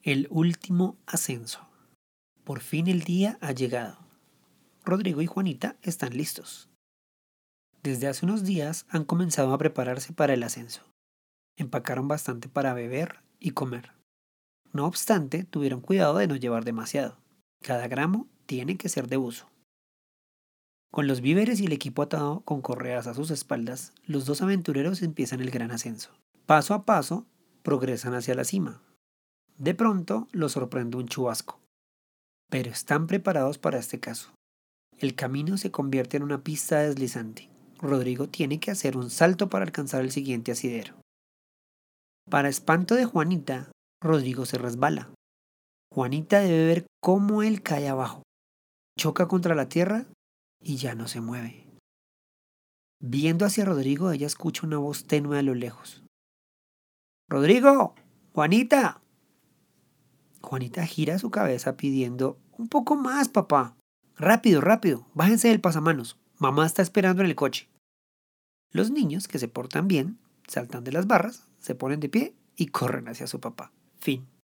El último ascenso. Por fin el día ha llegado. Rodrigo y Juanita están listos. Desde hace unos días han comenzado a prepararse para el ascenso. Empacaron bastante para beber y comer. No obstante, tuvieron cuidado de no llevar demasiado. Cada gramo tiene que ser de uso. Con los víveres y el equipo atado con correas a sus espaldas, los dos aventureros empiezan el gran ascenso. Paso a paso, progresan hacia la cima. De pronto los sorprende un chubasco. Pero están preparados para este caso. El camino se convierte en una pista deslizante. Rodrigo tiene que hacer un salto para alcanzar el siguiente asidero. Para espanto de Juanita, Rodrigo se resbala. Juanita debe ver cómo él cae abajo. Choca contra la tierra y ya no se mueve. Viendo hacia Rodrigo, ella escucha una voz tenue a lo lejos. ¡Rodrigo! ¡Juanita! Juanita gira su cabeza pidiendo: un poco más, papá. Rápido, rápido, bájense del pasamanos. Mamá está esperando en el coche. Los niños, que se portan bien, saltan de las barras, se ponen de pie y corren hacia su papá. Fin.